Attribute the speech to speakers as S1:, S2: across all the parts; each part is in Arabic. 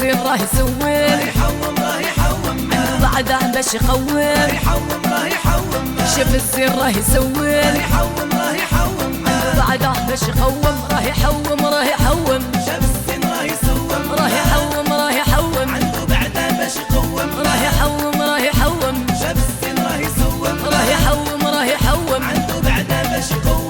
S1: الزين راه يسوم،
S2: راه يحوم راه يحوم،
S1: بعده باش يقوم،
S2: راه يحوم راه يحوم،
S1: شاف الزين راه يسوم،
S2: راه يحوم راه يحوم،
S1: بعده باش يقوم، راه يحوم راه يحوم،
S2: شاف الزين راه يسوم،
S1: راه يحوم راه يحوم،
S2: عنده بعده باش يقوم،
S1: راه يحوم راه يحوم،
S2: شاف الزين راه يسوم،
S1: راه يحوم راه يحوم،
S2: عنده بعده باش يقوم.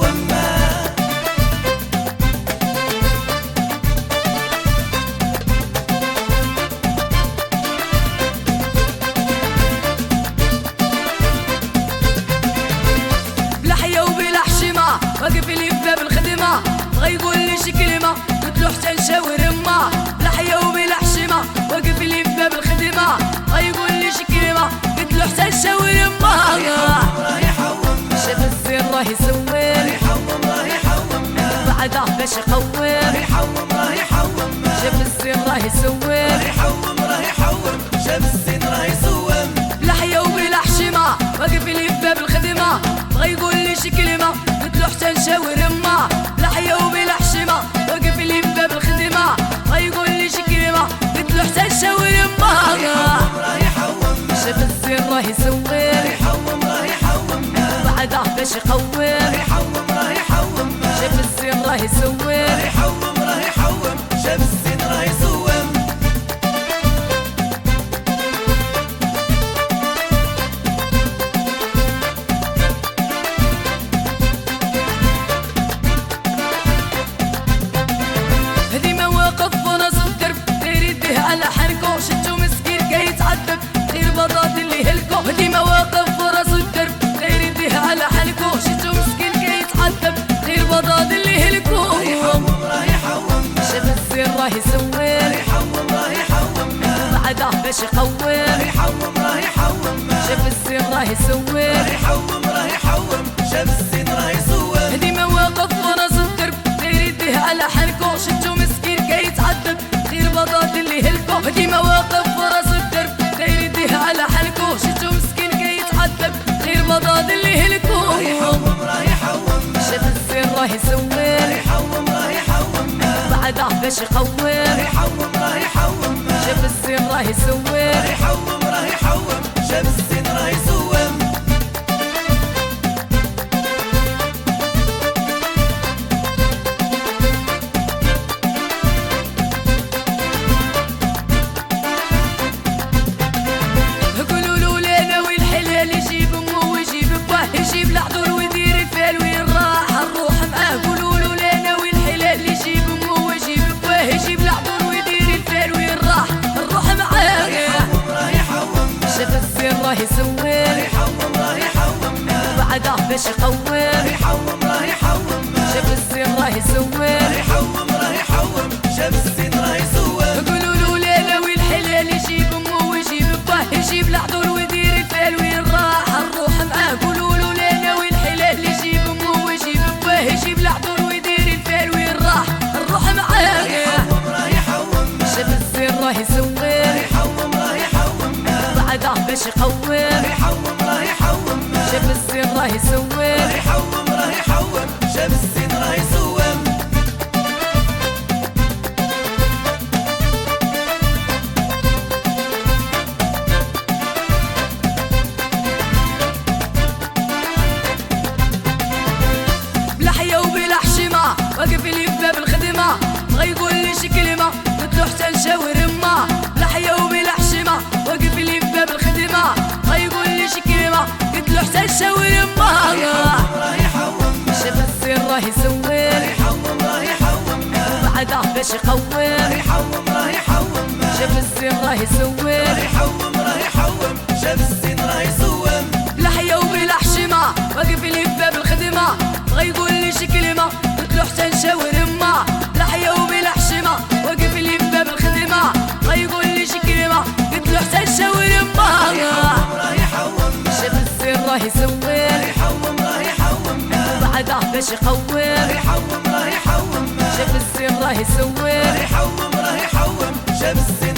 S1: واقف لي في باب الخدمة بغا يقول لي شي كلمة، قلت له حتى نشاور يما بلا حيا وبلا حشمة. واقف لي في باب الخدمة بغا يقول لي شي كلمة، قلت له حتى نشاور يما.
S2: راه يحوم
S1: شاف الزين راه يسوم،
S2: راه يحوم راه يحوم،
S1: بعده باش يقوم،
S2: راه يحوم راه يحوم،
S1: شاف الزين راه يسوم،
S2: راه يحوم راه يحوم، شاف الزين راه يسوم،
S1: بلا حيا وبلا حشمة. واقف لي في باب الخدمة بغا يقول لي شي كلمة، قلت له حتى نشاور يما بلا حيا وبلا حشمة. واقف لي في باب الخدمة بغا يقول لي شي كلمة، قلت له حتى نشاور يما.
S2: راه يحوم
S1: شاف الزين راه يسوم،
S2: راه يحوم راه يحوم،
S1: بعده باش يقوم،
S2: راه يحوم راه يحوم،
S1: شاف الزين راه يسوم،
S2: راه يحوم راه يحوم، شاف الزين راه يسوم.
S1: هذي مواقف وراس الدرب داير يديه على حنكو، شتو مسكين كيتعذب غير بضاد اللي هلكو. هذي مواقف وراس الدرب داير يديه على حنكو، شتو مسكين كيتعذب غير بضاد اللي هلكو.
S2: راه يحوم راه يحوم،
S1: شاف الزين راه يسوم،
S2: راه يحوم راه يحوم،
S1: بعده باش يقوم،
S2: راه يحوم راه يحوم،
S1: شاف الزين راه يسوم،
S2: راه يحوم راه يحوم، شاف الزين راه يسوم.
S1: هذي مواقف وراس الدرب داير يديه على حنكو، شتو مسكين كيتعذب غير بضاد اللي هلكو. هذي مواقف وراس الدرب داير يديه على حنكو، شتو مسكين كيتعذب غير بضاد اللي هلكو.
S2: راه يحوم راه يحوم،
S1: شاف الزين راه يسوم،
S2: راه يحوم راه يحوم،
S1: بعده باش يقوم،
S2: راه يحوم راه يحوم،
S1: شاف الزين راه يسوم،
S2: راه يحوم راه يحوم، شاف الزين راه يسوم.
S1: قولوا له لا ناوي الحلال يجيب امه ويجيب باه، يجيب العذر ويدير الفال وين راح نروح معاه. قولوا له لا ناوي الحلال يجيب امه ويجيب باه، يجيب العذر ويدير الفال وين راح نروح معاه.
S2: راه يحوم
S1: شاف الزين راه يسوم،
S2: راه يحوم راه يحوم،
S1: بعده باش يقوم،
S2: راه يحوم راه يحوم،
S1: شاف الزين راه يسوم،
S2: راه يحوم راه يحوم، شاف الزين راه يسوم.
S1: قولوا له لا ناوي الحلال يجيب امه ويجيب باه، يجيب العذر ويدير الفال وين راح نروح معاه. قولوا له لا ناوي الحلال يجيب امه ويجيب باه، يجيب العذر ويدير الفال وين راح نروح معاه.
S2: راه يحوم
S1: شاف الزين راه يسوم،
S2: راه يحوم راه يحوم،
S1: بعده باش يقوم،
S2: راه يحوم راه يحوم،
S1: شاف الزين راه يسوم،
S2: راه يحوم راه يحوم، شاف الزين راه يسوم.
S1: بلا حيا وبلا حشمة. واقف لي في باب الخدمة بغا يقول لي شي كلمة، قلت له حتى نشاور يما بلا حيا وبلا حشمة. واقف لي في باب الخدمة بغا يقول لي شي كلمة، قلت له حتى نشاور يما.
S2: راه يحوم
S1: شاف الزين راه يسوم،
S2: راه يحوم راه يحوم،
S1: بعده باش يقوم،
S2: راه يحوم راه يحوم،
S1: شاف الزين راه يسوم،
S2: راه يحوم راه يحوم، شاف الزين راه يسوم.
S1: بلا حيا وبلا حشمة. واقف لي في باب الخدمة بغا يقول لي شي كلمة، قلت له حتى نشاور يما بلا حيا وبلا حشمة. واقف لي في باب الخدمة بغا يقول لي شي كلمة، قلت له حتى نشاور يما.
S2: راه يحوم
S1: شاف الزين راه يسوم،
S2: راه يحوم راه يحوم،
S1: بعده باش يقوم،
S2: راه يحوم راه يحوم،
S1: شاف الزين راه يسوم،
S2: راه يحوم راه يحوم، شاف الزين